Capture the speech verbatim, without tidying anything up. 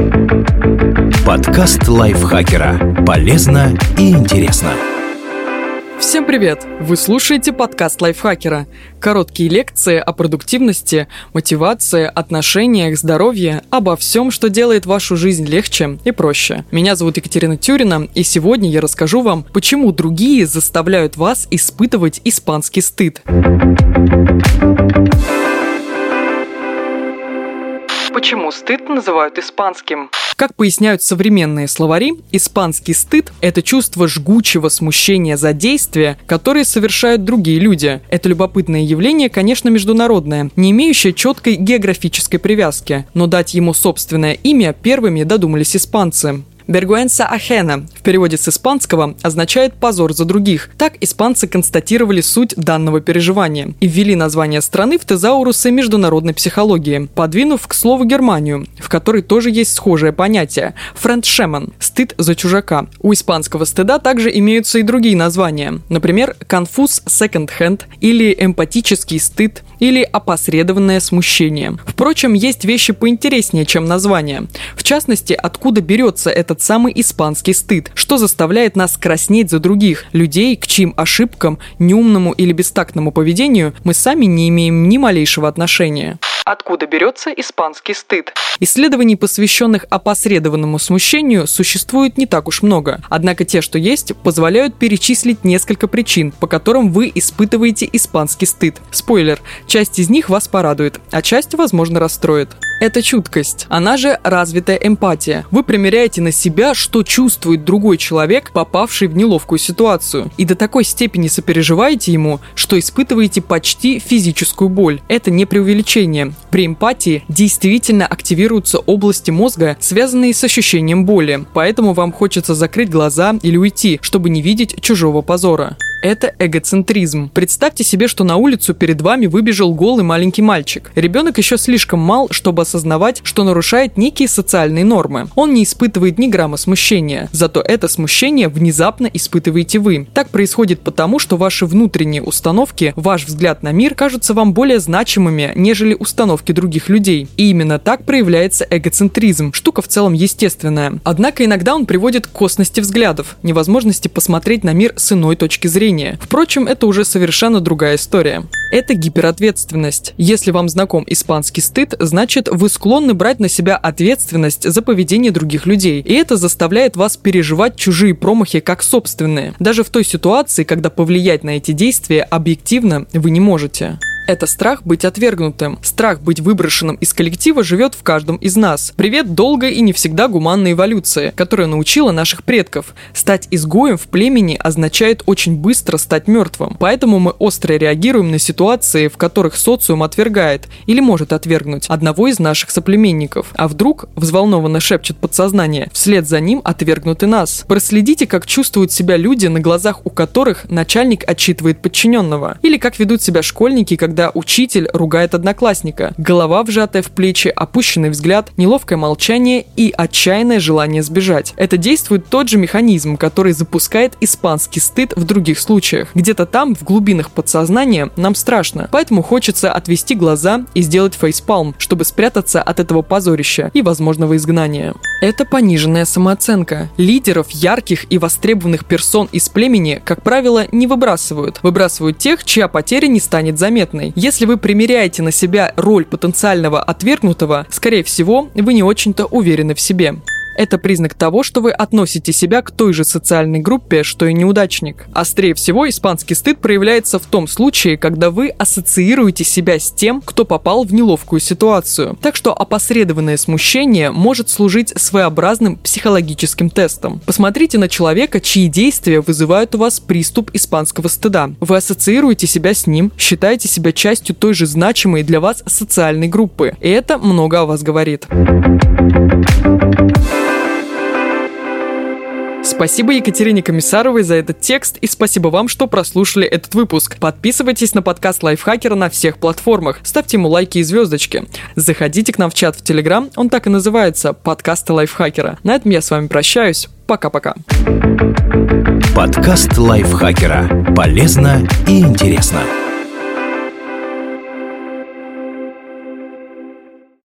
Подкаст лайфхакера. Полезно и интересно. Всем привет! Вы слушаете подкаст лайфхакера. Короткие лекции о продуктивности, мотивации, отношениях, здоровье, обо всем, что делает вашу жизнь легче и проще. Меня зовут Екатерина Тюрина, и сегодня я расскажу вам, почему другие заставляют вас испытывать испанский стыд. Почему стыд называют испанским? Как поясняют современные словари, испанский стыд – это чувство жгучего смущения за действия, которые совершают другие люди. Это любопытное явление, конечно, международное, не имеющее четкой географической привязки, но дать ему собственное имя первыми додумались испанцы. «Vergüenza ajena» в переводе с испанского означает «позор за других». Так испанцы констатировали суть данного переживания и ввели название страны в тезаурусы международной психологии, подвинув к слову Германию, в которой тоже есть схожее понятие – «Fremdschämen» – «стыд за чужака». У испанского стыда также имеются и другие названия, например, «конфуз second hand» или «эмпатический стыд» или «опосредованное смущение». Впрочем, есть вещи поинтереснее, чем название. В частности, откуда берется этот самый испанский стыд, что заставляет нас краснеть за других, людей, к чьим ошибкам, неумному или бестактному поведению мы сами не имеем ни малейшего отношения. Откуда берется испанский стыд? Исследований, посвященных опосредованному смущению, существует не так уж много. Однако те, что есть, позволяют перечислить несколько причин, по которым вы испытываете испанский стыд. Спойлер, часть из них вас порадует, а часть, возможно, расстроит. Это чуткость, она же развитая эмпатия. Вы примеряете на себя, что чувствует другой человек, попавший в неловкую ситуацию, и до такой степени сопереживаете ему, что испытываете почти физическую боль. Это не преувеличение. При эмпатии действительно активируются области мозга, связанные с ощущением боли, поэтому вам хочется закрыть глаза или уйти, чтобы не видеть чужого позора. Это эгоцентризм. Представьте себе, что на улицу перед вами выбежал голый маленький мальчик. Ребенок еще слишком мал, чтобы осознавать, что нарушает некие социальные нормы. Он не испытывает ни грамма смущения. Зато это смущение внезапно испытываете вы. Так происходит потому, что ваши внутренние установки, ваш взгляд на мир кажутся вам более значимыми, нежели установки других людей. И именно так проявляется эгоцентризм. Штука в целом естественная. Однако иногда он приводит к косности взглядов, невозможности посмотреть на мир с иной точки зрения. Впрочем, это уже совершенно другая история. Это гиперответственность. Если вам знаком испанский стыд, значит, вы склонны брать на себя ответственность за поведение других людей. И это заставляет вас переживать чужие промахи как собственные. Даже в той ситуации, когда повлиять на эти действия объективно вы не можете. Это страх быть отвергнутым. Страх быть выброшенным из коллектива живет в каждом из нас. Привет долгой и не всегда гуманной эволюции, которая научила наших предков. Стать изгоем в племени означает очень быстро стать мертвым. Поэтому мы остро реагируем на ситуации, в которых социум отвергает или может отвергнуть одного из наших соплеменников. А вдруг, взволнованно шепчет подсознание, вслед за ним отвергнут и нас. Проследите, как чувствуют себя люди, на глазах у которых начальник отчитывает подчиненного. Или как ведут себя школьники, когда когда учитель ругает одноклассника. Голова вжатая в плечи, опущенный взгляд, неловкое молчание и отчаянное желание сбежать. Это действует тот же механизм, который запускает испанский стыд в других случаях. Где-то там, в глубинах подсознания, нам страшно, поэтому хочется отвести глаза и сделать фейспалм, чтобы спрятаться от этого позорища и возможного изгнания. Это пониженная самооценка. Лидеров, ярких и востребованных персон из племени, как правило, не выбрасывают. Выбрасывают тех, чья потеря не станет заметной. Если вы примеряете на себя роль потенциального отвергнутого, скорее всего, вы не очень-то уверены в себе. Это признак того, что вы относите себя к той же социальной группе, что и неудачник. Острее всего, испанский стыд проявляется в том случае, когда вы ассоциируете себя с тем, кто попал в неловкую ситуацию. Так что опосредованное смущение может служить своеобразным психологическим тестом. Посмотрите на человека, чьи действия вызывают у вас приступ испанского стыда. Вы ассоциируете себя с ним, считаете себя частью той же значимой для вас социальной группы. И это много о вас говорит. Спасибо Екатерине Комиссаровой за этот текст и спасибо вам, что прослушали этот выпуск. Подписывайтесь на подкаст Лайфхакера на всех платформах, ставьте ему лайки и звездочки. Заходите к нам в чат в Телеграм, он так и называется – подкасты Лайфхакера. На этом я с вами прощаюсь. Пока-пока. Подкаст Лайфхакера. Полезно и интересно.